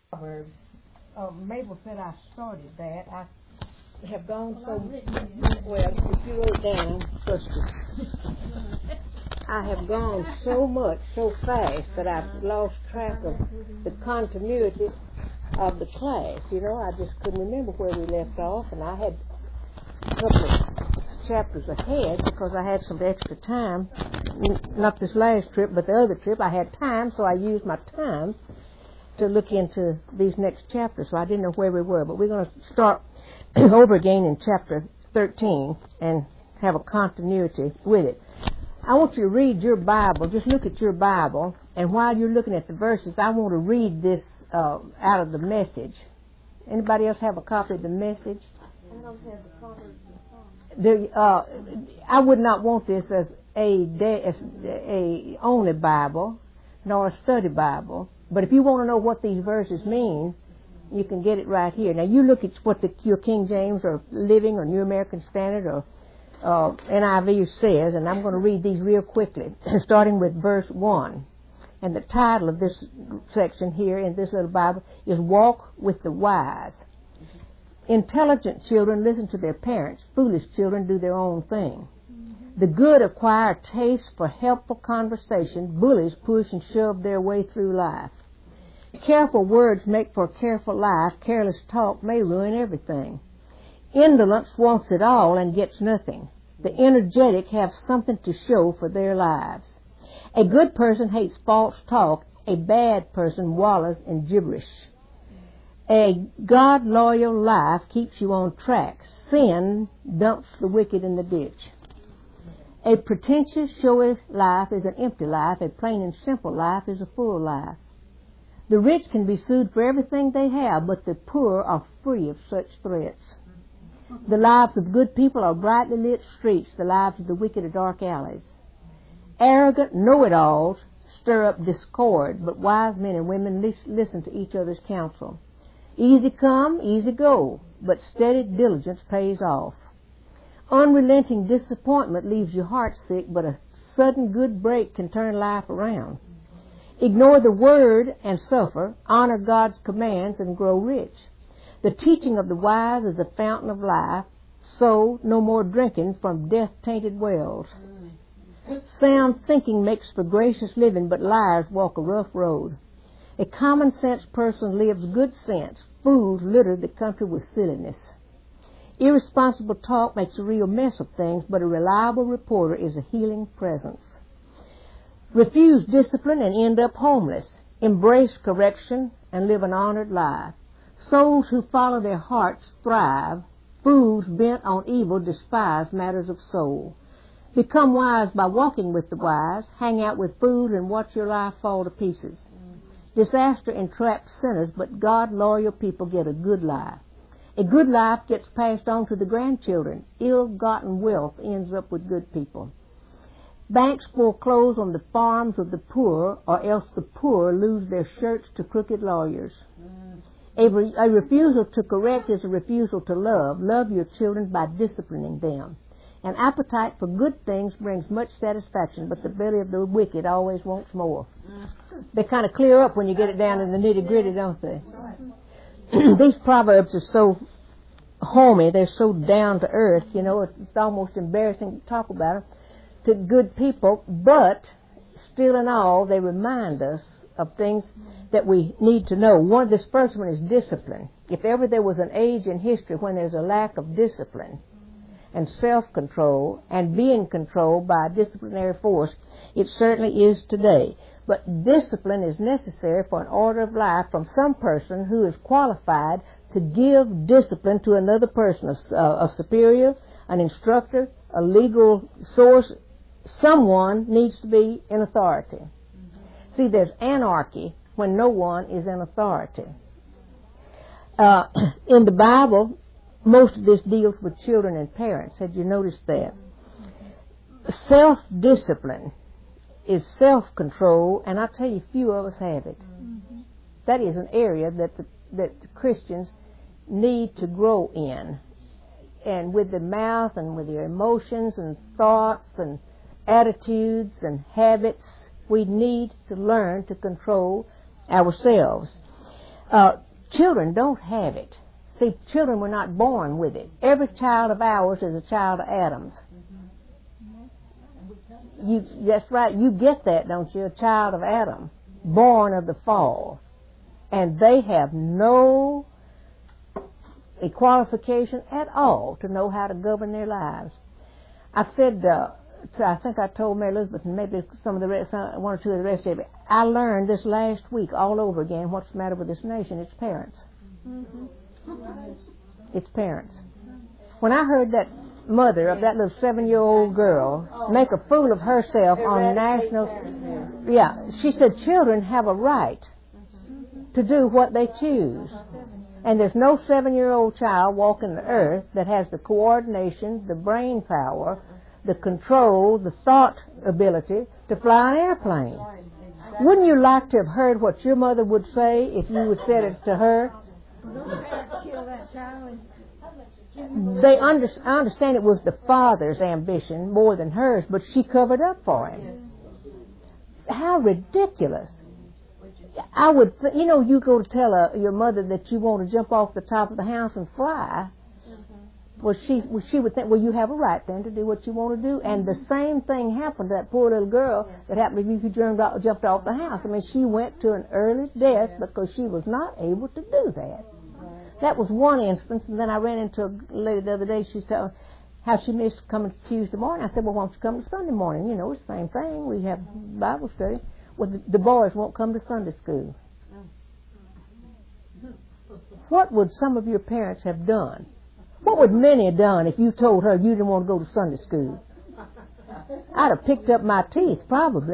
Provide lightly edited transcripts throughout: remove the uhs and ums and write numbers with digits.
Proverbs. Mabel said I started that. I have gone well. If you wrote down, I have gone so much, so fast that I've lost track of the continuity of the class. You know, I just couldn't remember where we left off, and I had a couple of chapters ahead because I had some extra time. Not this last trip, but the other trip. I had time, so I used my time to look into these next chapters, so I didn't know where we were. But we're going to start over again in chapter 13 and have a continuity with it. I want you to read your Bible. Just look at your Bible, and while you're looking at the verses, I want to read this out of the Message. Anybody else have a copy of the Message? I don't have the Proverbs and Songs. I would not want this as a only Bible, nor a study Bible. But if you want to know what these verses mean, you can get it right here. Now, you look at what your King James or Living or New American Standard or NIV says, and I'm going to read these real quickly, starting with verse 1. And the title of this section here in this little Bible is Walk with the Wise. Intelligent children listen to their parents. Foolish children do their own thing. The good acquire a taste for helpful conversation. Bullies push and shove their way through life. Careful words make for a careful life. Careless talk may ruin everything. Indolence wants it all and gets nothing. The energetic have something to show for their lives. A good person hates false talk. A bad person wallows in gibberish. A God-loyal life keeps you on track. Sin dumps the wicked in the ditch. A pretentious, showy life is an empty life. A plain and simple life is a full life. The rich can be sued for everything they have, but the poor are free of such threats. The lives of good people are brightly lit streets. The lives of the wicked are dark alleys. Arrogant know-it-alls stir up discord, but wise men and women listen to each other's counsel. Easy come, easy go, but steady diligence pays off. Unrelenting disappointment leaves your heart sick, but a sudden good break can turn life around. Ignore the word and suffer. Honor God's commands and grow rich. The teaching of the wise is the fountain of life. So no more drinking from death-tainted wells. Sound thinking makes for gracious living, but liars walk a rough road. A common-sense person lives good sense. Fools litter the country with silliness. Irresponsible talk makes a real mess of things, but a reliable reporter is a healing presence. Refuse discipline and end up homeless. Embrace correction and live an honored life. Souls who follow their hearts thrive. Fools bent on evil despise matters of soul. Become wise by walking with the wise. Hang out with fools and watch your life fall to pieces. Disaster entraps sinners, but God-loyal people get a good life. A good life gets passed on to the grandchildren. Ill-gotten wealth ends up with good people. Banks foreclose on the farms of the poor, or else the poor lose their shirts to crooked lawyers. A refusal to correct is a refusal to love. Love your children by disciplining them. An appetite for good things brings much satisfaction, but the belly of the wicked always wants more. They kind of clear up when you get it down in the nitty-gritty, don't they? These proverbs are so homey, they're so down to earth, you know, it's almost embarrassing to talk about them to good people, but still in all, they remind us of things that we need to know. This first one is discipline. If ever there was an age in history when there's a lack of discipline and self-control and being controlled by a disciplinary force, it certainly is today. But discipline is necessary for an order of life from some person who is qualified to give discipline to another person, a superior, an instructor, a legal source. Someone needs to be in authority. See, there's anarchy when no one is in authority. In the Bible, most of this deals with children and parents. Had you noticed that? Self-discipline is self-control, and I tell you, few of us have it. That is an area that Christians need to grow in. And with the mouth and with your emotions and thoughts and attitudes and habits, we need to learn to control ourselves. Children don't have it. See, children were not born with it. Every child of ours is a child of Adam's. That's right. You get that, don't you? A child of Adam, born of the fall. And they have no qualification at all to know how to govern their lives. I said, I think I told Mary Elizabeth and maybe some of the rest, one or two of the rest of it, I learned this last week all over again what's the matter with this nation. It's parents. It's parents. When I heard that mother of that little 7-year-old girl make a fool of herself on national, she said children have a right to do what they choose. And there's no 7-year-old child walking the earth that has the coordination, the brain power, the control, the thought ability to fly an airplane. Wouldn't you like to have heard what your mother would say if you would said it to her? I understand it was the father's ambition more than hers, but she covered up for him. How ridiculous. I would, you go to tell your mother that you want to jump off the top of the house and fly. Well, she would think, well, you have a right then to do what you want to do. And the same thing happened to that poor little girl that happened to you who jumped off the house. I mean, she went to an early death because she was not able to do that. That was one instance. And then I ran into a lady the other day. She's telling how she missed coming Tuesday morning. I said, well, why don't you come to Sunday morning? It's the same thing. We have Bible study. Well, the boys won't come to Sunday school. What would some of your parents have done? What would Minnie have done if you told her you didn't want to go to Sunday school? I'd have picked up my teeth, probably.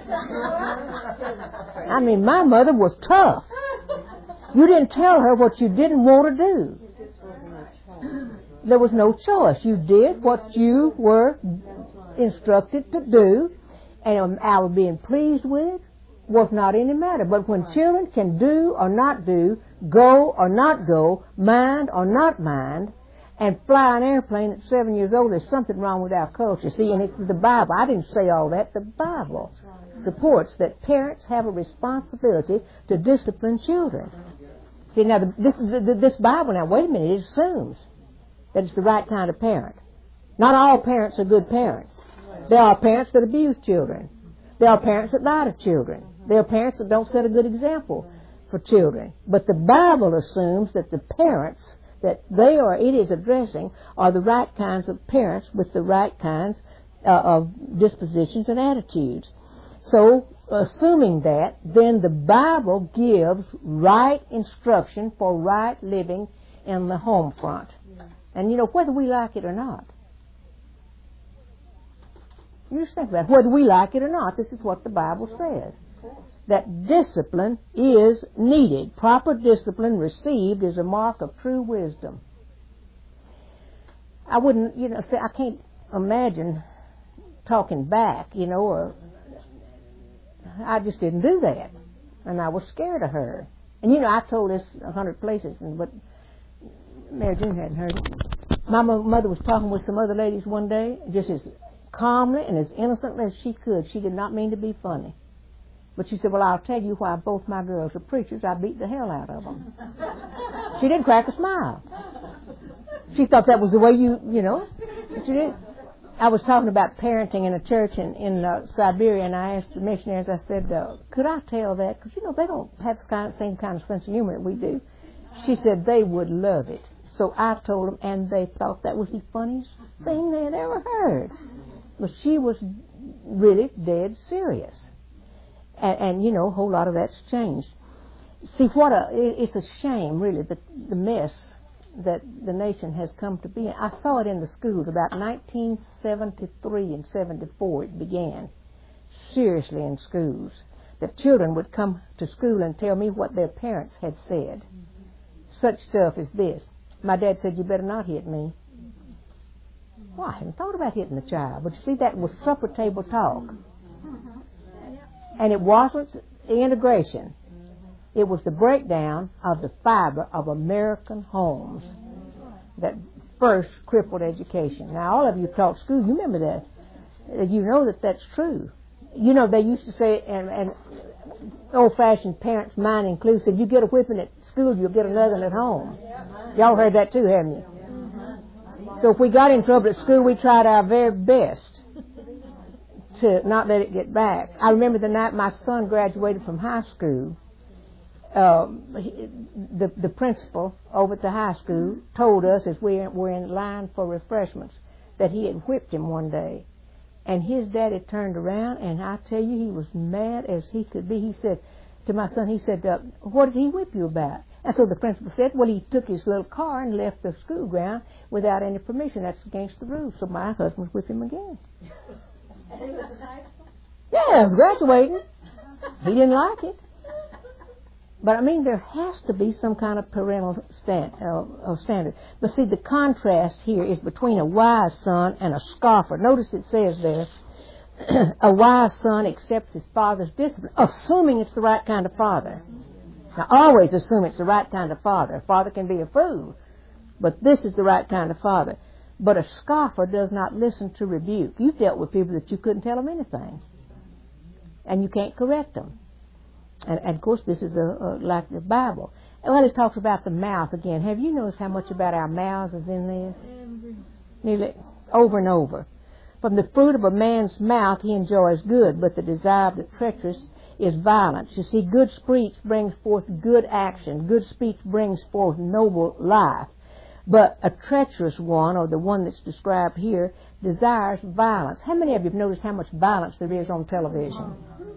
I mean, my mother was tough. You didn't tell her what you didn't want to do. There was no choice. You did what you were instructed to do, and our being pleased with was not any matter. But when children can do or not do, go or not go, mind or not mind, and fly an airplane at 7 years old, there's something wrong with our culture. See, and it's the Bible. I didn't say all that. The Bible supports that parents have a responsibility to discipline children. See, now, this Bible, now, wait a minute, it assumes that it's the right kind of parent. Not all parents are good parents. There are parents that abuse children. There are parents that lie to children. There are parents that don't set a good example for children. But the Bible assumes that the parents that it is addressing are the right kinds of parents with the right kinds of dispositions and attitudes. So, assuming that, then the Bible gives right instruction for right living in the home front. And whether we like it or not. You just think about it. Whether we like it or not, this is what the Bible says. That discipline is needed. Proper discipline received is a mark of true wisdom. I wouldn't, say I can't imagine talking back, or I just didn't do that. And I was scared of her. And I told this 100 places, but Mary June hadn't heard it. My mother was talking with some other ladies one day, just as calmly and as innocently as she could. She did not mean to be funny. But she said, well, I'll tell you why both my girls are preachers. I beat the hell out of them. She didn't crack a smile. She thought that was the way she did. I was talking about parenting in a church in Siberia, and I asked the missionaries, I said, could I tell that? Because, they don't have the same kind of sense of humor that we do. She said they would love it. So I told them, and they thought that was the funniest thing they had ever heard. But she was really dead serious. And a whole lot of that's changed. See, it's a shame, really, the mess that the nation has come to be in. I saw it in the schools about 1973 and 74 it began, seriously in schools, that children would come to school and tell me what their parents had said. Such stuff as this. My dad said, you better not hit me. Well, I hadn't thought about hitting the child, but you see, that was supper table talk. And it wasn't the integration. It was the breakdown of the fiber of American homes that first crippled education. Now, all of you taught school. You remember that. You know that that's true. They used to say, and old-fashioned parents, mine inclusive, you get a whipping at school, you'll get another one at home. Y'all heard that too, haven't you? So if we got in trouble at school, we tried our very best to not let it get back. I remember the night my son graduated from high school, the principal over at the high school told us as we were in line for refreshments that he had whipped him one day. And his daddy turned around, and I tell you, he was mad as he could be. He said to my son, he said, what did he whip you about? And so the principal said, well, he took his little car and left the school ground without any permission. That's against the rules. So my husband whipped him again. Yeah, graduating. He didn't like it. But I mean, there has to be some kind of parental standard. But see, the contrast here is between a wise son and a scoffer. Notice it says there, a wise son accepts his father's discipline, assuming it's the right kind of father. Now, always assume it's the right kind of father. A father can be a fool, but this is the right kind of father. But a scoffer does not listen to rebuke. You've dealt with people that you couldn't tell them anything, and you can't correct them. And of course, this is like the Bible. Well, it talks about the mouth again. Have you noticed how much about our mouths is in this? Nearly over and over. From the fruit of a man's mouth he enjoys good, but the desire of the treacherous is violence. You see, good speech brings forth good action. Good speech brings forth noble life. But a treacherous one, or the one that's described here, desires violence. How many of you have noticed how much violence there is on television?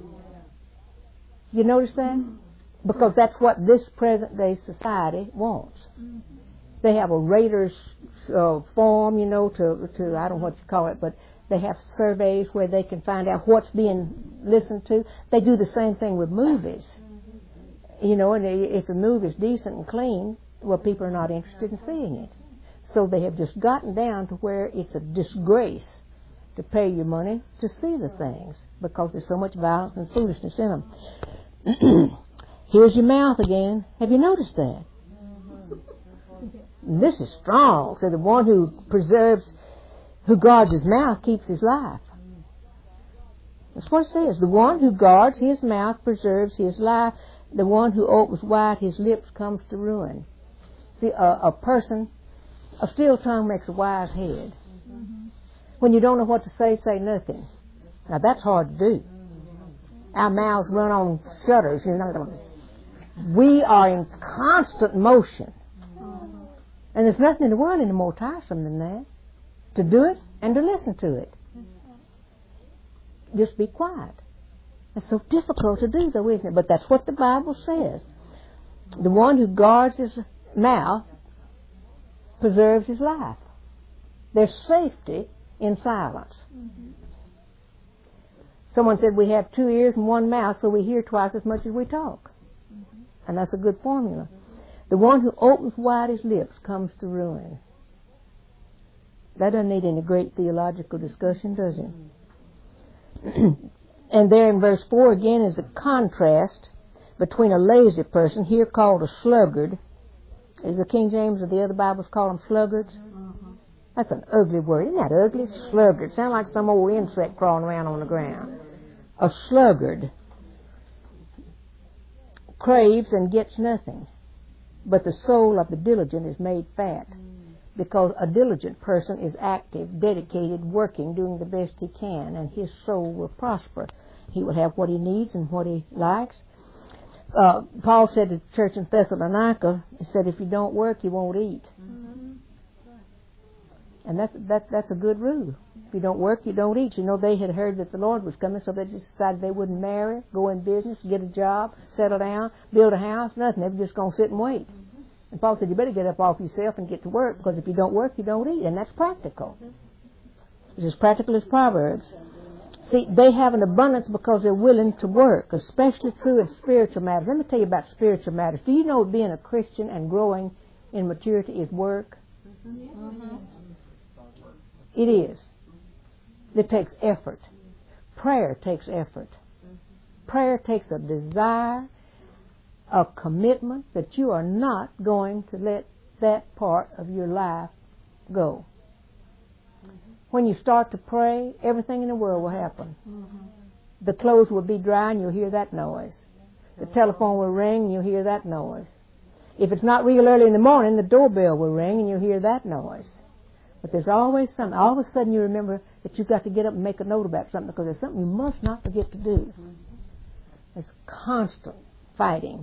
You notice that? Because that's what this present day society wants. They have a raters form, you know, to I don't know what you call it, but they have surveys where they can find out what's being listened to. They do the same thing with movies. You know, and if a movie is decent and clean, well, people are not interested in seeing it. So they have just gotten down to where it's a disgrace to pay your money to see the things because there's so much violence and foolishness in them. Here's your mouth again. Have you noticed that? This is strong. So the one who guards his mouth keeps his life. That's what it says. The one who guards his mouth preserves his life. The one who opens wide his lips comes to ruin. See, a still tongue makes a wise head. When you don't know what to say, say nothing. Now that's hard to do. Our mouths run on shutters. You know, we are in constant motion. And there's nothing in the world any more tiresome than that. To do it and to listen to it. Just be quiet. It's so difficult to do, though, isn't it? But that's what the Bible says. The one who guards his mouth preserves his life. There's safety in silence. Someone said we have 2 ears and 1 mouth, so we hear twice as much as we talk. And that's a good formula. The one who opens wide his lips comes to ruin. That doesn't need any great theological discussion, does it? And there in verse 4 again is a contrast between a lazy person, here called a sluggard. Is the King James or the other Bibles call them sluggards? That's an ugly word. Isn't that ugly? Sluggard. Sounds like some old insect crawling around on the ground. A sluggard craves and gets nothing, but the soul of the diligent is made fat. Because a diligent person is active, dedicated, working, doing the best he can, and his soul will prosper. He will have what he needs and what he likes. Paul said to the church in Thessalonica, he said, if you don't work, you won't eat. And that's a good rule. If you don't work, you don't eat. You know, they had heard that the Lord was coming, so they just decided they wouldn't marry, go in business, get a job, settle down, build a house, nothing. They were just going to sit and wait. And Paul said, you better get up off yourself and get to work, because if you don't work, you don't eat. And that's practical. It's as practical as Proverbs. See, they have an abundance because they're willing to work, especially true in spiritual matters. Let me tell you about spiritual matters. Do you know being a Christian and growing in maturity is work? It is. It takes effort. Prayer takes effort. Prayer takes a desire, a commitment that you are not going to let that part of your life go. When you start to pray, everything in the world will happen. The clothes will be dry and you'll hear that noise. The telephone will ring and you'll hear that noise. If it's not real early in the morning, the doorbell will ring and you'll hear that noise. But there's always something. All of a sudden you remember that you've got to get up and make a note about something because there's something you must not forget to do. It's constant fighting.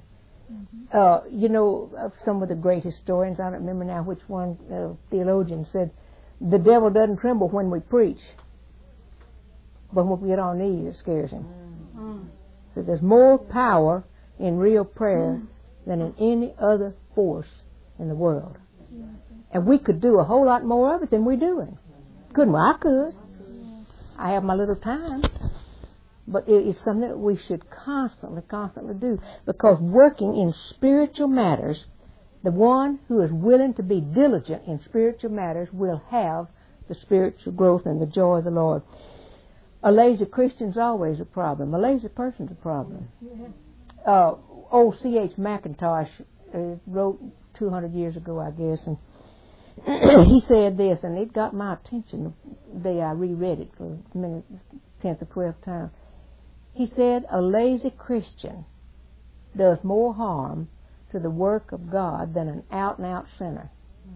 Some of the great historians, I don't remember now which one, theologian said, the devil doesn't tremble when we preach, but when we get on our knees, it scares him. So there's more power in real prayer than in any other force in the world. And we could do a whole lot more of it than we're doing. Couldn't we? I could. I have my little time. But it is something that we should constantly do. Because working in spiritual matters, the one who is willing to be diligent in spiritual matters will have the spiritual growth and the joy of the Lord. A lazy Christian's always a problem. A lazy person's a problem. Old C.H. McIntosh wrote 200 years ago, I guess, and he said this, and it got my attention the day I reread it for the 10th or 12th time. He said, a lazy Christian does more harm to the work of God than an out-and-out sinner.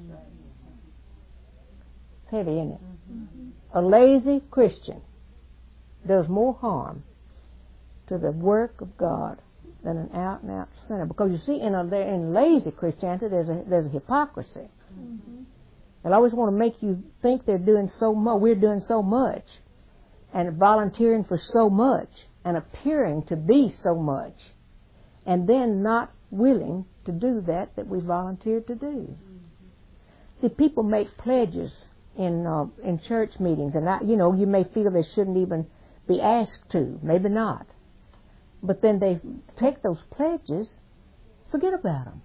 It's heavy, isn't it? A lazy Christian does more harm to the work of God than an out-and-out sinner. Because you see, in lazy Christianity, there's a hypocrisy. They'll always want to make you think they're doing so much, we're doing so much, and volunteering for so much, and appearing to be so much, and then not willing to do that we volunteered to do. See, people make pledges in church meetings, and you may feel they shouldn't even be asked to, maybe not. But then they take those pledges, forget about them.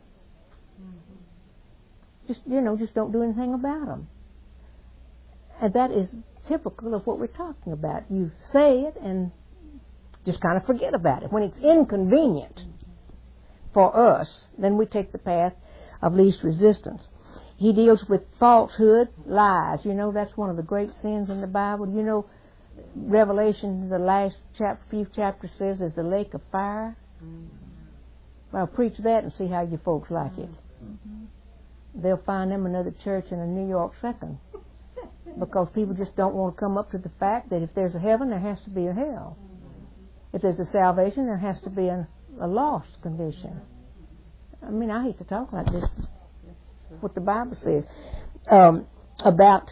Just don't do anything about them. And that is typical of what we're talking about. You say it and just kind of forget about it. When it's inconvenient for us, then we take the path of least resistance. He deals with falsehood, lies. That's one of the great sins in the Bible. Revelation, the last few chapters says there's a lake of fire. Well, preach that and see how you folks like it. They'll find them another church in a New York second. Because people just don't want to come up to the fact that if there's a heaven, there has to be a hell. If there's a salvation, there has to be a lost condition. I hate to talk like this. What the Bible says about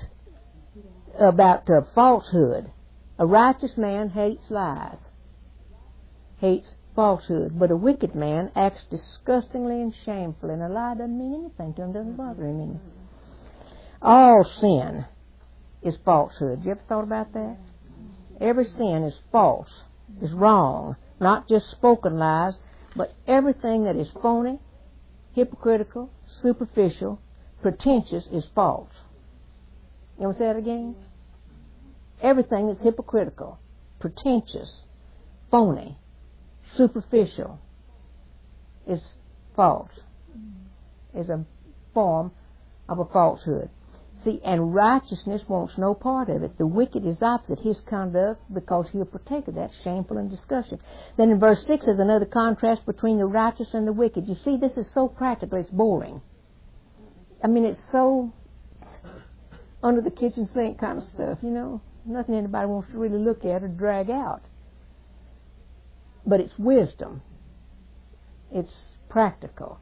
falsehood. A righteous man hates lies, hates falsehood, but a wicked man acts disgustingly and shamefully, and a lie doesn't mean anything to him, doesn't bother him any. All sin is falsehood. You ever thought about that? Every sin is false, is wrong, not just spoken lies, but everything that is phony, hypocritical, superficial, pretentious is false. You want to say that again? Everything that's hypocritical, pretentious, phony, superficial is false, is a form of a falsehood. See, and righteousness wants no part of it. The wicked is opposite his conduct because he'll partake of that, shameful and disgusting. Then in verse 6 is another contrast between the righteous and the wicked. You see, this is so practical, it's boring. It's so under the kitchen sink kind of stuff, Nothing anybody wants to really look at or drag out. But it's wisdom. It's practical.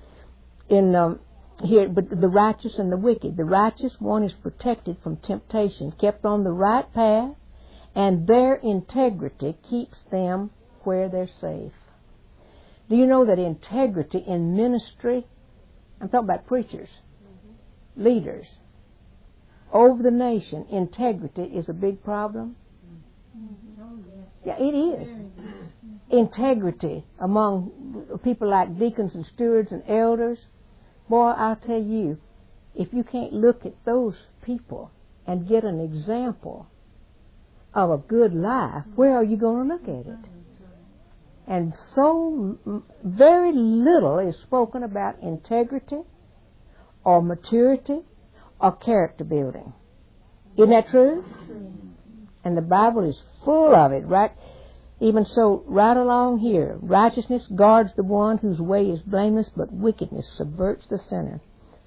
But the righteous and the wicked. The righteous one is protected from temptation, kept on the right path, and their integrity keeps them where they're safe. Do you know that integrity in ministry, I'm talking about preachers, leaders, over the nation, integrity is a big problem? Yeah, it is. Integrity among people like deacons and stewards and elders. Boy, I'll tell you, if you can't look at those people and get an example of a good life, where are you going to look at it? And so very little is spoken about integrity or maturity or character building. Isn't that true? And the Bible is full of it, right? Even so, right along here, righteousness guards the one whose way is blameless, but wickedness subverts the sinner.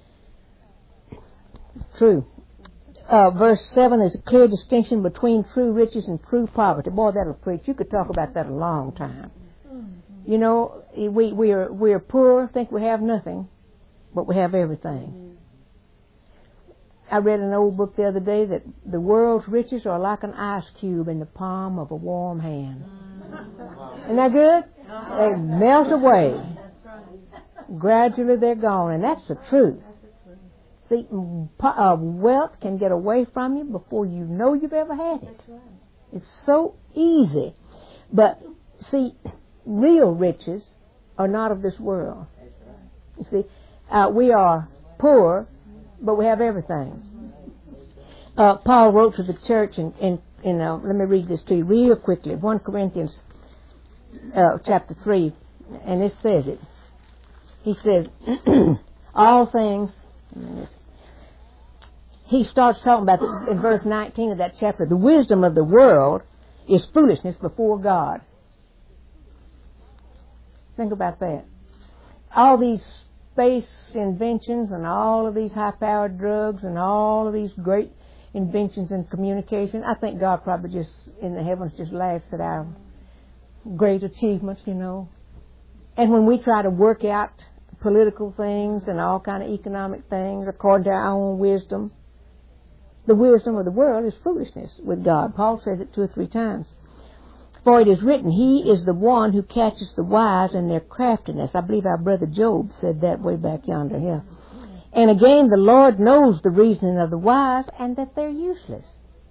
True. Verse 7 is a clear distinction between true riches and true poverty. Boy, that'll preach. You could talk about that a long time. You know, we're poor, think we have nothing, but we have everything. I read an old book the other day that the world's riches are like an ice cube in the palm of a warm hand. Isn't that good? They melt away. Gradually they're gone, and that's the truth. See, wealth can get away from you before you know you've ever had it. It's so easy. But, see, real riches are not of this world. You see, we are poor, but we have everything. Paul wrote to the church in let me read this to you real quickly. 1 Corinthians chapter 3, and this says it. He says, all things... He starts talking about, in verse 19 of that chapter, the wisdom of the world is foolishness before God. Think about that. All these space inventions and all of these high-powered drugs and all of these great inventions in communication, I think God probably just, in the heavens, just laughs at our great achievements, you know. And when we try to work out political things and all kind of economic things according to our own wisdom, the wisdom of the world is foolishness with God. Paul says it 2 or 3 times. For it is written, He is the one who catches the wise in their craftiness. I believe our brother Job said that way back yonder here. And again, the Lord knows the reasoning of the wise and that they're useless.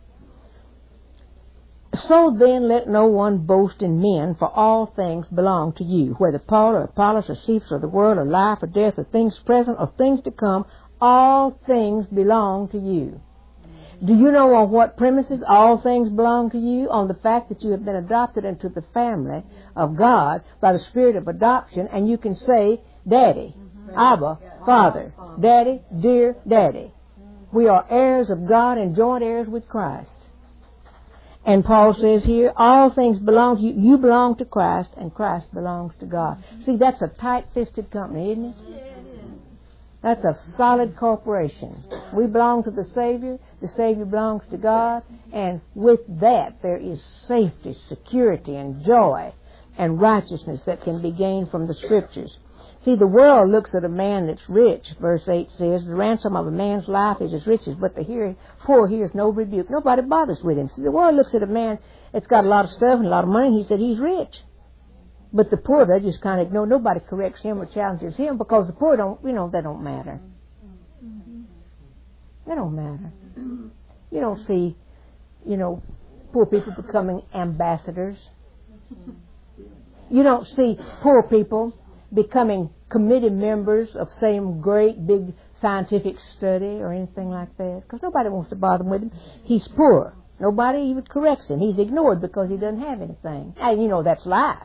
So then let no one boast in men, for all things belong to you. Whether Paul or Apollos or Cephas or the world or life or death or things present or things to come, all things belong to you. Do you know on what premises all things belong to you? On the fact that you have been adopted into the family of God by the Spirit of adoption, and you can say, Daddy, Abba, Father, Daddy, dear Daddy. We are heirs of God and joint heirs with Christ. And Paul says here, all things belong to you. You belong to Christ, and Christ belongs to God. See, that's a tight-fisted company, isn't it? That's a solid corporation. We belong to the Savior belongs to God, and with that there is safety, security, and joy, and righteousness that can be gained from the Scriptures. See, the world looks at a man that's rich. Verse 8 says, the ransom of a man's life is his riches, but the poor hears no rebuke. Nobody bothers with him. See, the world looks at a man that's got a lot of stuff and a lot of money, and he said he's rich. But the poor, they just kind of ignore. Nobody corrects him or challenges him because the poor don't, they don't matter. They don't matter. You don't see, poor people becoming ambassadors. You don't see poor people becoming committee members of some great big scientific study or anything like that, because nobody wants to bother with him. He's poor. Nobody even corrects him. He's ignored because he doesn't have anything. And that's life.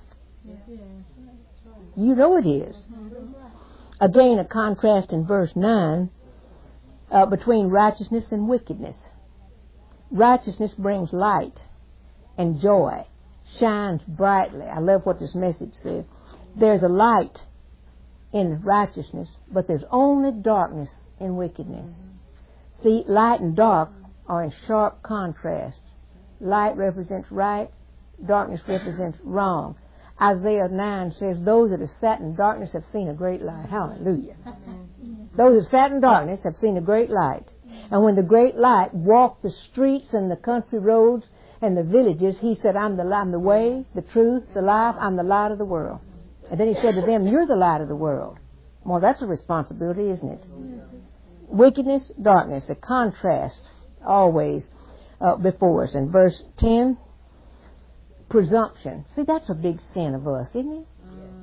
You know it is. Again, a contrast in verse 9 between righteousness and wickedness. Righteousness brings light and joy, shines brightly. I love what this message says. There's a light in righteousness, but there's only darkness in wickedness. See, light and dark are in sharp contrast. Light represents right, darkness represents wrong. Isaiah 9 says, those that have sat in darkness have seen a great light. Hallelujah. Those that sat in darkness have seen a great light. And when the great light walked the streets and the country roads and the villages, he said, I'm the way, the truth, the life, I'm the light of the world. And then he said to them, you're the light of the world. Well, that's a responsibility, isn't it? Wickedness, darkness, a contrast always before us. In verse 10, presumption. See, that's a big sin of us, isn't it?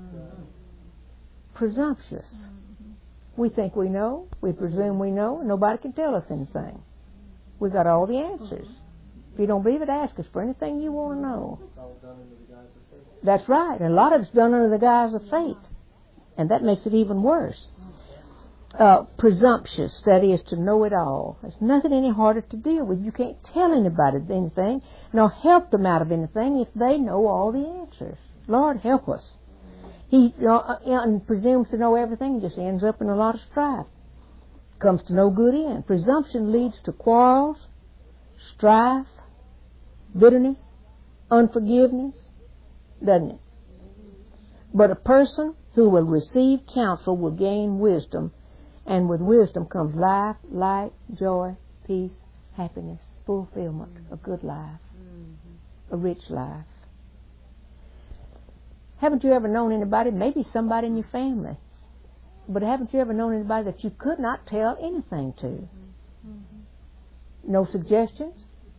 Presumptuous. We think we know. We presume we know. Nobody can tell us anything. We've got all the answers. If you don't believe it, ask us for anything you want to know. That's right. And a lot of it's done under the guise of faith. And that makes it even worse. presumptuous, that is, to know it all. There's nothing any harder to deal with. You can't tell anybody anything, nor help them out of anything if they know all the answers. Lord, help us. He presumes to know everything and just ends up in a lot of strife. Comes to no good end. Presumption leads to quarrels, strife, bitterness, unforgiveness, doesn't it? But a person who will receive counsel will gain wisdom, and with wisdom comes life, light, joy, peace, happiness, fulfillment, a good life, a rich life. Haven't you ever known anybody, maybe somebody in your family, but haven't you ever known anybody that you could not tell anything to? No suggestions?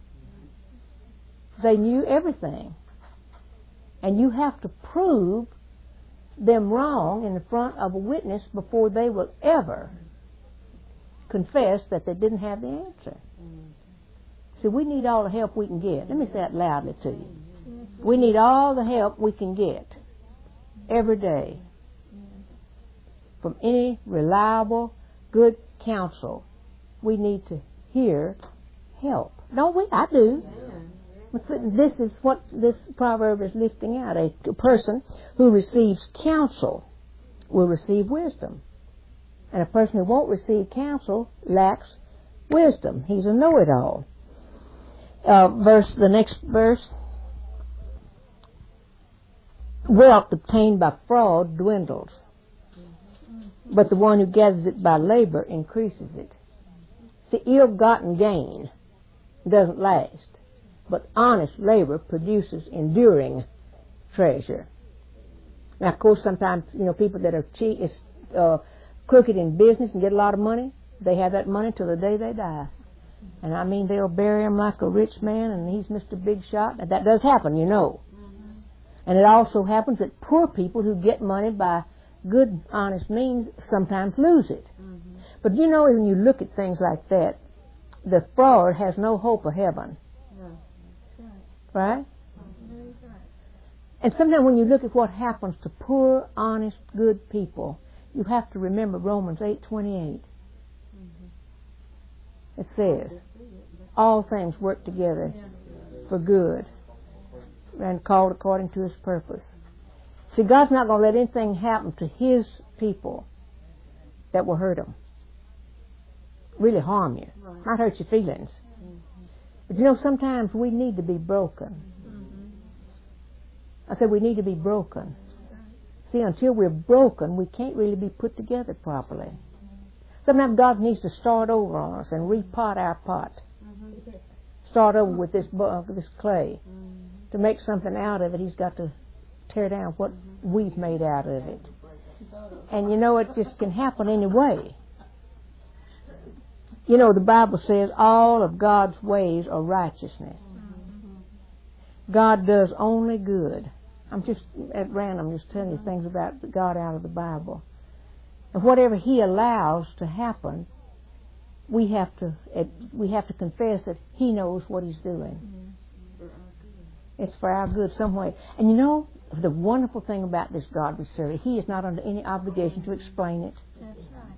They knew everything. And you have to prove them wrong in the front of a witness before they will ever confess that they didn't have the answer. See, we need all the help we can get. Let me say that loudly to you. We need all the help we can get every day from any reliable, good counsel. We need to hear help. Don't we? I do. This is what this proverb is lifting out. A person who receives counsel will receive wisdom. And a person who won't receive counsel lacks wisdom. He's a know-it-all. The next verse. Wealth obtained by fraud dwindles, but the one who gathers it by labor increases it. See, ill-gotten gain doesn't last, but honest labor produces enduring treasure. Now, of course, sometimes, people that are crooked in business and get a lot of money, they have that money till the day they die. And I mean, they'll bury him like a rich man, and he's Mr. Big Shot. And that does happen, And it also happens that poor people who get money by good, honest means sometimes lose it. But when you look at things like that, the fraud has no hope of heaven. Right? And sometimes when you look at what happens to poor, honest, good people, you have to remember Romans 8:28. It says, all things work together for good and called according to His purpose. See, God's not going to let anything happen to His people that will hurt them, really harm you, not hurt your feelings. But sometimes we need to be broken. I said we need to be broken. See, until we're broken, we can't really be put together properly. Sometimes God needs to start over on us and repot our pot. Start over with this clay. To make something out of it, He's got to tear down what we've made out of it. And it just can happen anyway. The Bible says all of God's ways are righteousness. God does only good. I'm just at random just telling you things about God out of the Bible. And whatever He allows to happen, we have to confess that He knows what He's doing. It's for our good some way. And the wonderful thing about this God we serve, He is not under any obligation to explain it. That's right.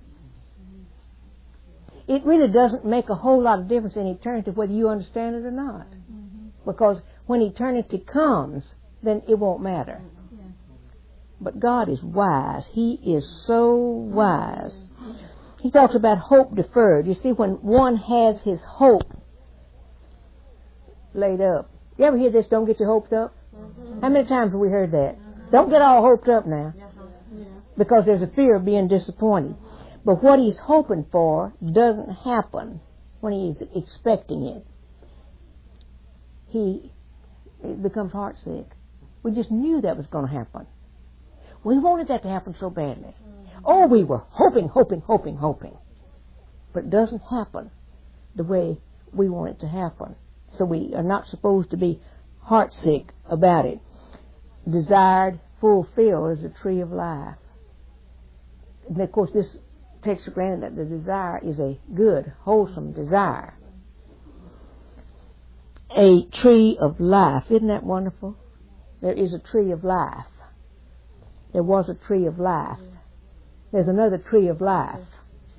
It really doesn't make a whole lot of difference in eternity whether you understand it or not. Because when eternity comes, then it won't matter. But God is wise. He is so wise. He talks about hope deferred. You see, when one has his hope laid up. You ever hear this, don't get your hopes up? How many times have we heard that? Don't get all hoped up now. Because there's a fear of being disappointed. But what he's hoping for doesn't happen when he's expecting it. He becomes heartsick. We just knew that was going to happen. We wanted that to happen so badly. Oh, we were hoping. But it doesn't happen the way we want it to happen. So we are not supposed to be heartsick about it. Desired, fulfilled is a tree of life. And of course, this takes for granted that the desire is a good, wholesome desire. A tree of life. Isn't that wonderful? There is a tree of life. There was a tree of life. There's another tree of life.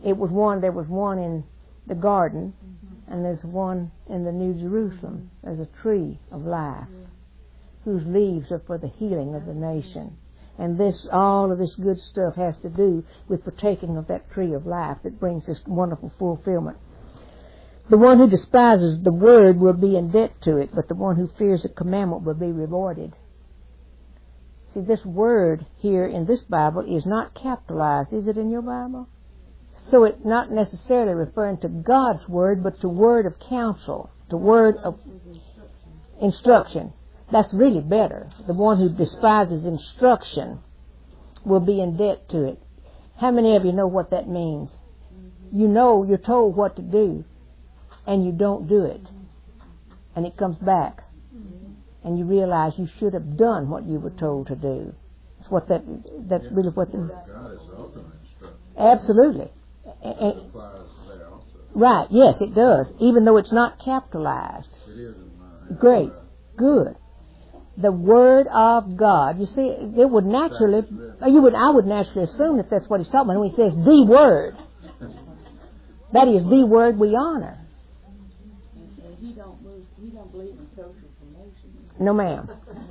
It was one. There was one in the garden, and there's one in the New Jerusalem. There's a tree of life, whose leaves are for the healing of the nation. And all of this good stuff has to do with partaking of that tree of life that brings this wonderful fulfillment. The one who despises the word will be in debt to it, but the one who fears the commandment will be rewarded. See, this word here in this Bible is not capitalized. Is it in your Bible? So it's not necessarily referring to God's word, but to word of counsel, to word of instruction. That's really better. The one who despises instruction will be in debt to it. How many of you know what that means? You know, you're told what to do, and you don't do it. And it comes back. And you realize you should have done what you were told to do. That's really what the... God is the ultimate instruction. Absolutely. It applies there also. Right, yes, it does. Even though it's not capitalized. It is in mine. Great. Good. The Word of God. You see, it would naturally... I would naturally assume that that's what he's talking about when he says the Word. That is the Word we honor. He don't believe in social promotion. No, ma'am.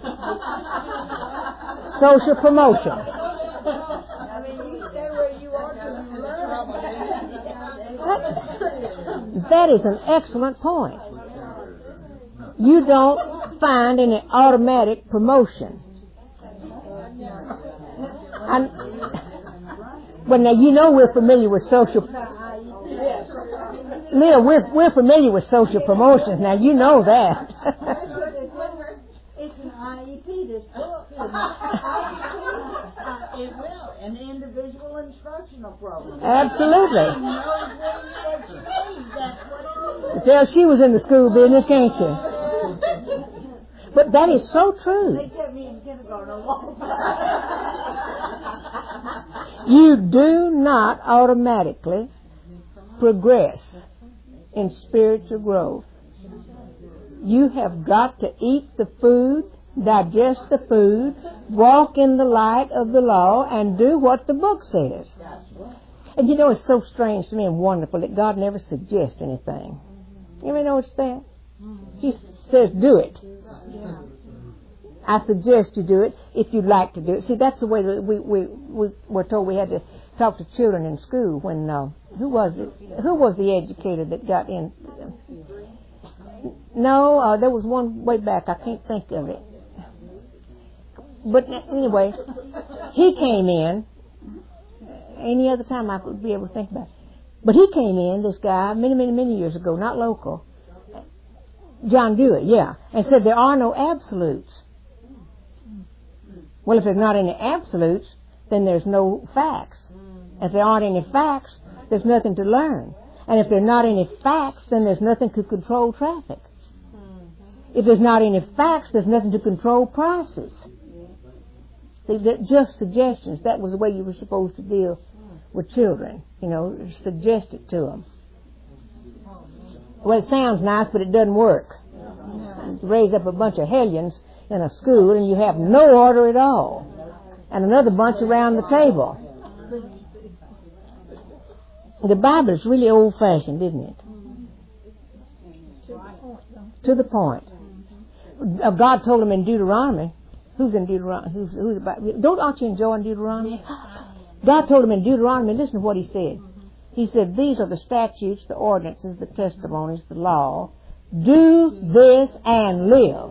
Social promotion. I mean, you stand where you are to learn. That is an excellent point. You don't find any automatic promotion. Well, now you know we're familiar with social. Leah, we're familiar with social promotions. Now you know that. It's an IEP, this book. It will, an individual instructional program. Absolutely. Tell she was in the school business, can't you? But that is so true. They kept me in kindergarten a long time. You do not automatically progress in spiritual growth. You have got to eat the food, digest the food, walk in the light of the law, and do what the book says. And you know, it's so strange to me and wonderful that God never suggests anything. You ever notice that? He says, do it. I suggest you do it if you'd like to do it. See, that's the way that we were told we had to talk to children in school when, who was it? Who was the educator that got in? No, there was one way back. I can't think of it. But anyway, he came in. Any other time I could be able to think about it. But he came in, this guy, many years ago, not local. John Dewey, yeah. And said there are no absolutes. Well, if there's not any absolutes, then there's no facts. If there aren't any facts, there's nothing to learn. And if there are not any facts, then there's nothing to control traffic. If there's not any facts, there's nothing to control prices. See, they're just suggestions. That was the way you were supposed to deal with children. You know, suggest it to them. Well, it sounds nice, but it doesn't work. You raise up a bunch of hellions in a school and you have no order at all. And another bunch around the table. The Bible is really old-fashioned, isn't it? To the point. God told him in Deuteronomy. Who's in Deuteronomy? Who's about? Aren't you enjoying Deuteronomy? God told him in Deuteronomy, listen to what he said. He said, these are the statutes, the ordinances, the testimonies, the law. Do this and live.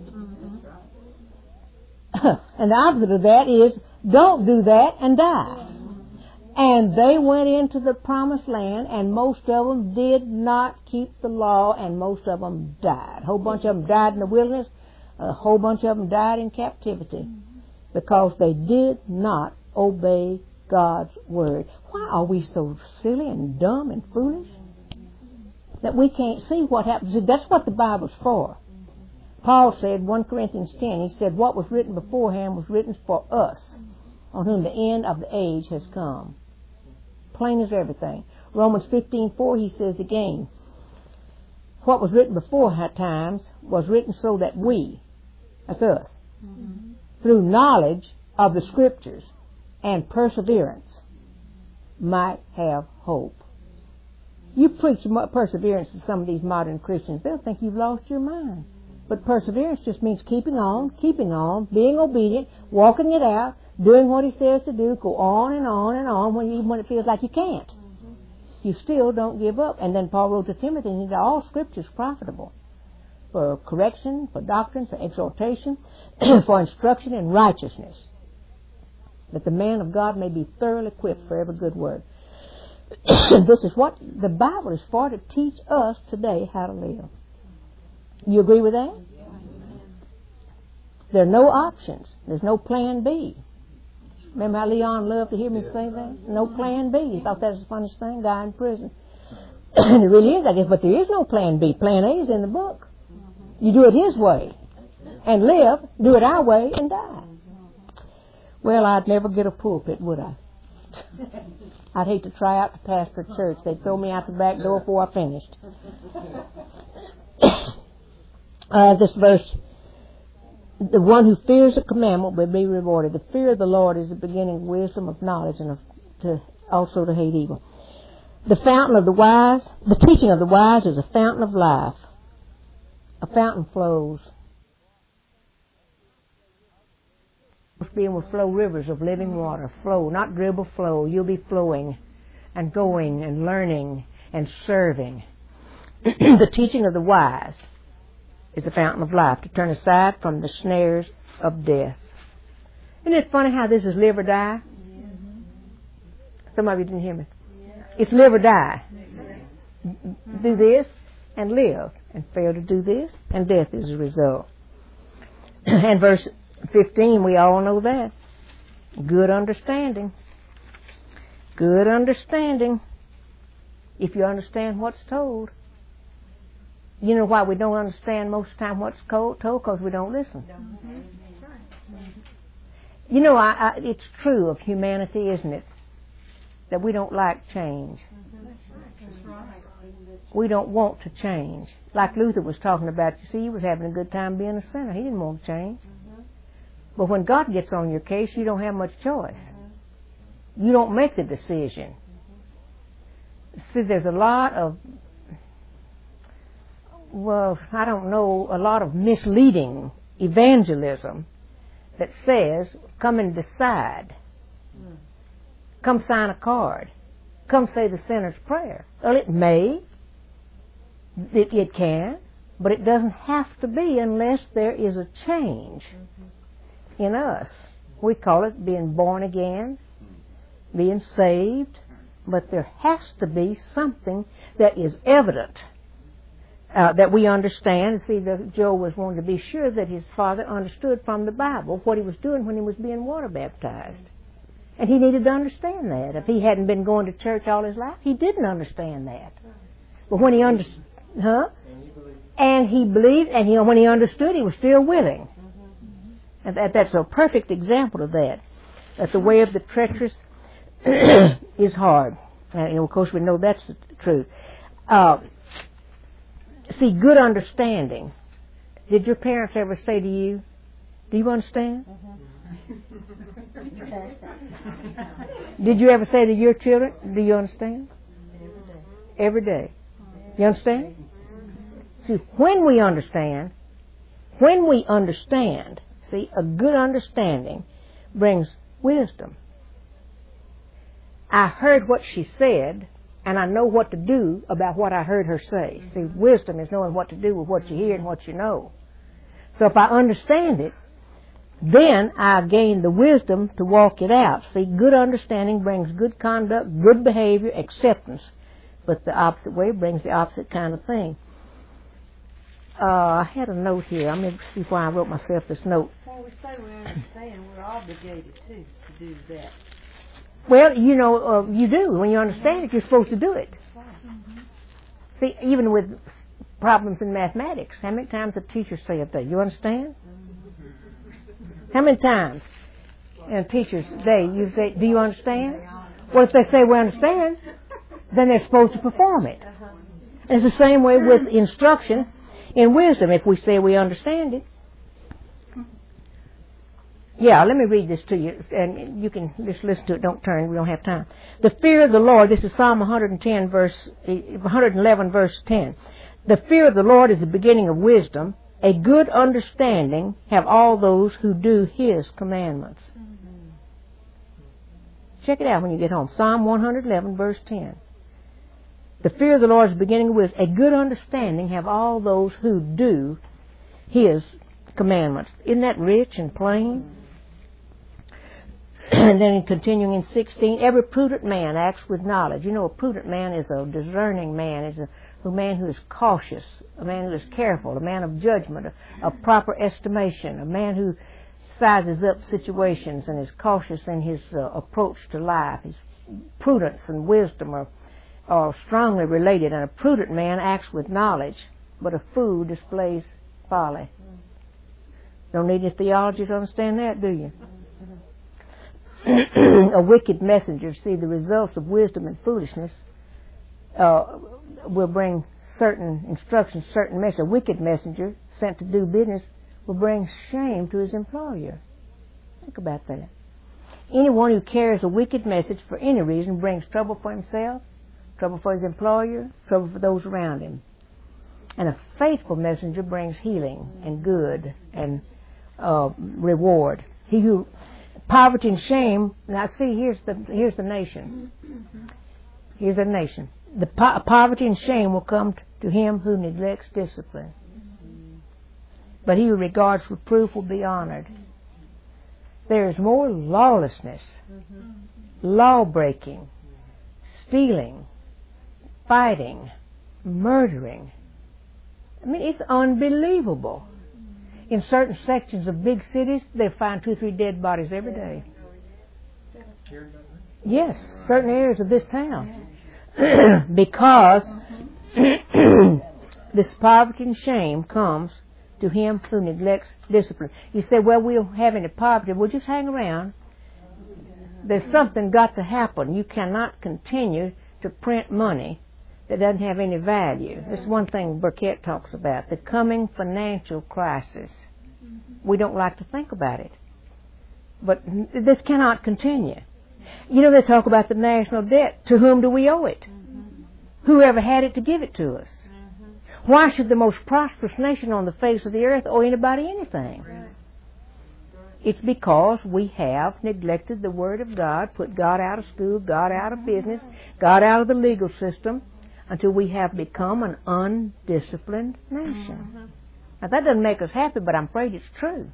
And the opposite of that is, don't do that and die. And they went into the promised land, and most of them did not keep the law, and most of them died. A whole bunch of them died in the wilderness. A whole bunch of them died in captivity because they did not obey God's word. Why are we so silly and dumb and foolish that we can't see what happens? See, that's what the Bible's for. Paul said, 1 Corinthians 10, he said, what was written beforehand was written for us, on whom the end of the age has come. Plain as everything. Romans 15:4, he says again, what was written before times was written so that we, that's us, through knowledge of the Scriptures and perseverance, might have hope. You preach perseverance to some of these modern Christians, they'll think you've lost your mind. But perseverance just means keeping on, being obedient, walking it out, doing what He says to do, go on and on and on, even when it feels like you can't. You still don't give up. And then Paul wrote to Timothy, and he said, all Scripture is profitable for correction, for doctrine, for exhortation, for instruction in righteousness, that the man of God may be thoroughly equipped for every good work. This is what the Bible is for, to teach us today how to live. You agree with that? There are no options. There's no plan B. Remember how Leon loved to hear me say that? No plan B. He thought that was the funniest thing, guy in prison. And it really is, I guess, but there is no plan B. Plan A is in the book. You do it His way and live, do it our way and die. Well, I'd never get a pulpit, would I? I'd hate to try out to pastor a church. They'd throw me out the back door before I finished. This verse, the one who fears a commandment will be rewarded. The fear of the Lord is the beginning of wisdom, of knowledge, and also to hate evil. The fountain of the wise, the teaching of the wise is a fountain of life. A fountain flows. Being will flow rivers of living water. Flow, not dribble, flow. You'll be flowing and going and learning and serving. The teaching of the wise is a fountain of life, to turn aside from the snares of death. Isn't it funny how this is live or die? Some of you didn't hear me. It's live or die. Do this and live, and fail to do this, and death is the result. And verse 15, we all know that. Good understanding. Good understanding. If you understand what's told. You know why we don't understand most of the time what's told? Because we don't listen. You know, it's true of humanity, isn't it? That we don't like change. We don't want to change. Like Luther was talking about, you see, he was having a good time being a sinner. He didn't want to change. But when God gets on your case, you don't have much choice. You don't make the decision. See, there's a lot of, well, I don't know, a lot of misleading evangelism that says, come and decide. Come sign a card. Come say the sinner's prayer. Well, it may. It can. But it doesn't have to be unless there is a change in us. We call it being born again, being saved. But there has to be something that is evident, that we understand. See, Joe was wanting to be sure that his father understood from the Bible what he was doing when he was being water baptized. And he needed to understand that. If he hadn't been going to church all his life, he didn't understand that. But when he understood, and he believed, and when he understood, he was still willing. And that's a perfect example of that. That the way of the treacherous is hard. And of course, we know that's the truth. See, good understanding. Did your parents ever say to you, do you understand? Did you ever say to your children, do you understand? Every day. You understand? See, when we understand, see, a good understanding brings wisdom. I heard what she said, and I know what to do about what I heard her say. See, wisdom is knowing what to do with what you hear and what you know. So if I understand it, then I gain the wisdom to walk it out. See, good understanding brings good conduct, good behavior, acceptance. But the opposite way brings the opposite kind of thing. I had a note here. I'm going to see why I wrote myself this note. When we say we understand, we're obligated to do that. Well, you know, you do. When you understand it, you're supposed to do it. See, even with problems in mathematics, how many times the teacher say it there? You understand? How many times in a teacher's day you say, do you understand? Well, if they say we understand, then they're supposed to perform it. It's the same way with instruction in wisdom. If we say we understand it, Yeah, let me read this to you, and you can just listen to it. Don't turn. We don't have time. The fear of the Lord. This is Psalm 111, verse 10. The fear of the Lord is the beginning of wisdom. A good understanding have all those who do His commandments. Mm-hmm. Check it out when you get home. Psalm 111, verse 10. The fear of the Lord is the beginning of wisdom. A good understanding have all those who do His commandments. Isn't that rich and plain? And then continuing in 16, every prudent man acts with knowledge. You know, a prudent man is a discerning man, is a man who is cautious, a man who is careful, a man of judgment, a proper estimation, a man who sizes up situations and is cautious in his approach to life. His prudence and wisdom are strongly related, and a prudent man acts with knowledge, but a fool displays folly. Don't need any theology to understand that, do you? A wicked messenger, see, the results of wisdom and foolishness will bring certain instructions, certain message. A wicked messenger sent to do business will bring shame to his employer. Think about that. Anyone who carries a wicked message for any reason brings trouble for himself, trouble for his employer, trouble for those around him. And a faithful messenger brings healing and good and reward. He who poverty and shame. Now, see, here's the nation. Here's the nation. The poverty and shame will come to him who neglects discipline. But he who regards reproof will be honored. There is more lawlessness, law-breaking, stealing, fighting, murdering. I mean, it's unbelievable. In certain sections of big cities, they find 2 or 3 dead bodies every day. Yes, certain areas of this town. Because this poverty and shame comes to him who neglects discipline. You say, well, we don't have any poverty. Well, just hang around. There's something got to happen. You cannot continue to print money that doesn't have any value. That's one thing Burkett talks about, the coming financial crisis. We don't like to think about it. But this cannot continue. You know, they talk about the national debt. To whom do we owe it? Whoever had it to give it to us. Why should the most prosperous nation on the face of the earth owe anybody anything? It's because we have neglected the Word of God, put God out of school, God out of business, God out of the legal system, until we have become an undisciplined nation. Now, that doesn't make us happy, but I'm afraid it's true.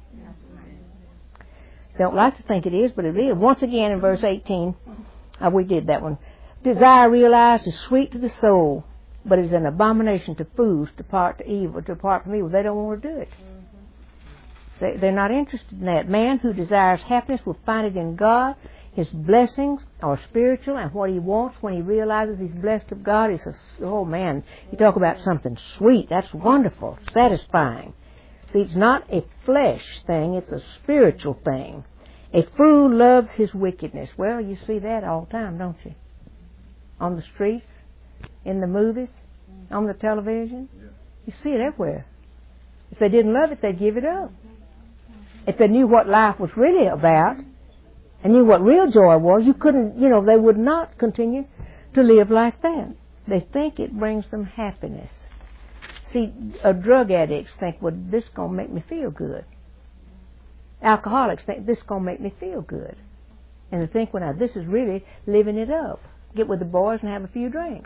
Don't like to think it is, but it is. Once again in verse 18, we did that one. Desire realized is sweet to the soul, but is an abomination to fools to depart from evil. They don't want to do it. They're not interested in that. Man who desires happiness will find it in God. His blessings are spiritual, and what he wants when he realizes he's blessed of God is, oh man, you talk about something sweet. That's wonderful, satisfying. See, it's not a flesh thing, it's a spiritual thing. A fool loves his wickedness. Well, you see that all the time, don't you? On the streets, in the movies, on the television. You see it everywhere. If they didn't love it, they'd give it up. If they knew what life was really about, and knew what real joy was, they would not continue to live like that. They think it brings them happiness. See, drug addicts think, well, this is going to make me feel good. Alcoholics think, this is going to make me feel good. And they think, well, now, this is really living it up. Get with the boys and have a few drinks.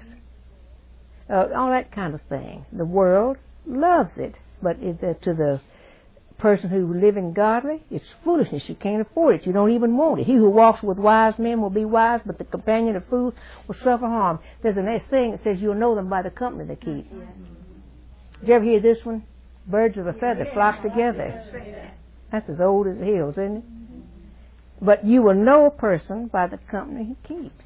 All that kind of thing. The world loves it, but to the person who living godly, it's foolishness. You can't afford it. You don't even want it. He who walks with wise men will be wise, but the companion of fools will suffer harm. There's a saying that says you'll know them by the company they keep. Did you ever hear this one? Birds of a feather flock together. That's as old as the hills, isn't it? But you will know a person by the company he keeps.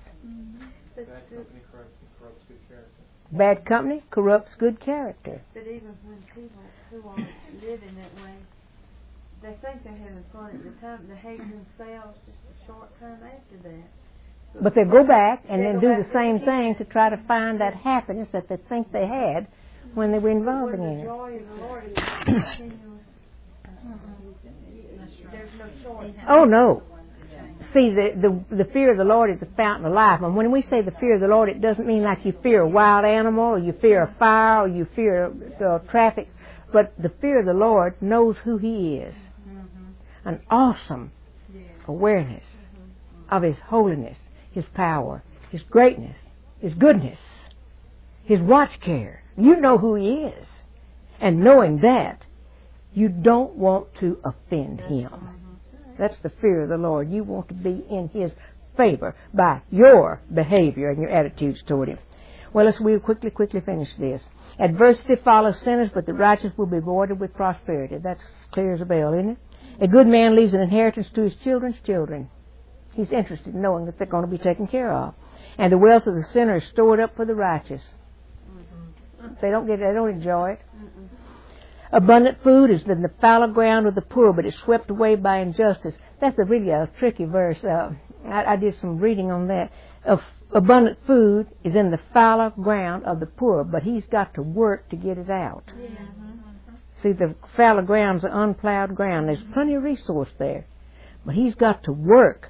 Bad company corrupts good character. But even when people who are living that way, they think they're having fun at the time. They hate themselves just a short time after that. But they go back and then do the same thing to try to find that happiness that they think they had when they were involved in it. The joy of the Lord is continuous. there's no short time. Oh, no. See, the fear of the Lord is the fountain of life. And when we say the fear of the Lord, it doesn't mean like you fear a wild animal, or you fear a fire, or you fear traffic. But the fear of the Lord knows who He is. An awesome awareness of His holiness, His power, His greatness, His goodness, His watch care. You know who He is. And knowing that, you don't want to offend Him. That's the fear of the Lord. You want to be in His favor by your behavior and your attitudes toward Him. Well, we'll quickly finish this. Adversity follows sinners, but the righteous will be rewarded with prosperity. That's clear as a bell, isn't it? A good man leaves an inheritance to his children's children. He's interested in knowing that they're going to be taken care of. And the wealth of the sinner is stored up for the righteous. They don't enjoy it. Abundant food is in the fallow ground of the poor, but it's swept away by injustice. That's really a tricky verse. I did some reading on that. Abundant food is in the fallow ground of the poor, but he's got to work to get it out. See, the fallow ground's an unplowed ground. There's plenty of resource there, but he's got to work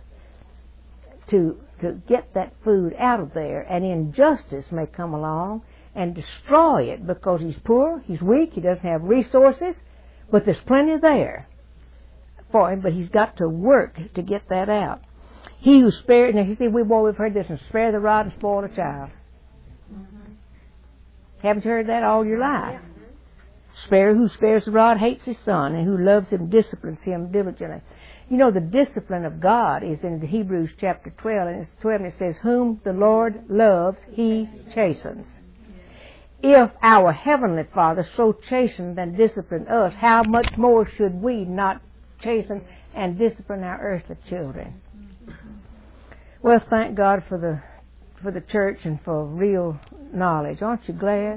to get that food out of there. And injustice may come along and destroy it because he's poor, he's weak, he doesn't have resources, but there's plenty there for him, but he's got to work to get that out. He who spared, now you see, we've heard this, and spare the rod and spoil the child. Haven't you heard that all your life? Who spares the rod hates his son, and who loves him disciplines him diligently. You know, the discipline of God is in Hebrews chapter 12, and it says, whom the Lord loves, He chastens. If our Heavenly Father so chastened and disciplined us, how much more should we not chasten and discipline our earthly children? Well, thank God for the church and for real knowledge. Aren't you glad?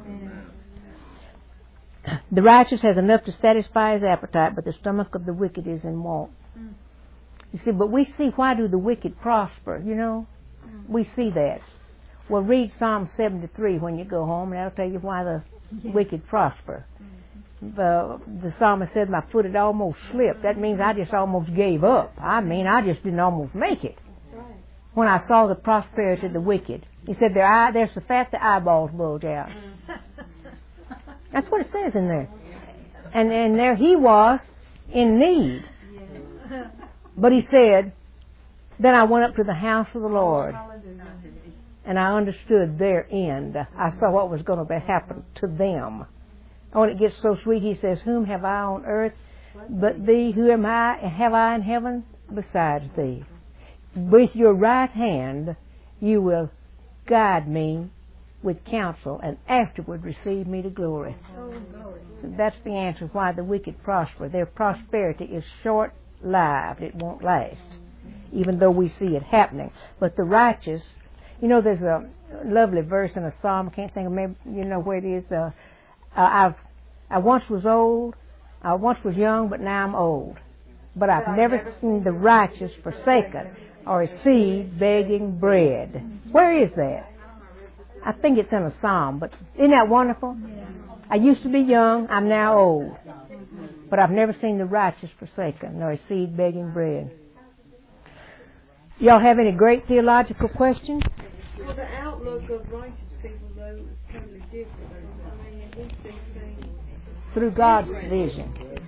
The righteous has enough to satisfy his appetite, but the stomach of the wicked is in want. You see, but we see, why do the wicked prosper, you know? We see that. Well, read Psalm 73 when you go home, and that'll tell you why the wicked prosper. The psalmist said, my foot had almost slipped. That means I just almost gave up. I just didn't almost make it. When I saw the prosperity of the wicked. He said, they're so fat the eyeballs bulge out. That's what it says in there. And there he was in need. But he said, then I went up to the house of the Lord. And I understood their end. I saw what was going to happen to them. And when it gets so sweet, he says, whom have I on earth but thee? Who am I, and have I in heaven besides thee? With your right hand you will guide me with counsel, and afterward receive me to glory. That's the answer why the wicked prosper. Their prosperity is short-lived. It won't last, even though we see it happening. But the righteous, you know, there's a lovely verse in a psalm, I can't think of, maybe you know where it is. I once was old, I once was young, but now I'm old. But I've never seen the righteous forsaken, or a seed begging bread. Where is that? I think it's in a psalm, but isn't that wonderful? I used to be young, I'm now old. But I've never seen the righteous forsaken, nor a seed begging bread. Y'all have any great theological questions? Well, the outlook of righteous people, though, is totally different. I mean, we see things through God's vision.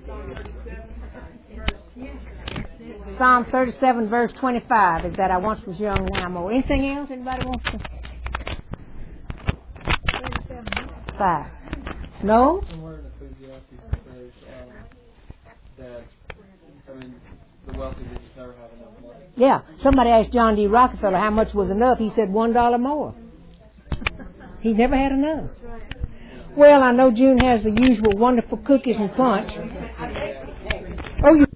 Psalm 37, verse 25 is that I once was young, now I'm old. Anything else anybody wants to? 5. No? Somewhere in Ecclesiastes it says that, the wealthy just never have enough money. Yeah. Somebody asked John D. Rockefeller how much was enough. He said $1 more. He never had enough. Well, I know June has the usual wonderful cookies and punch. Oh, you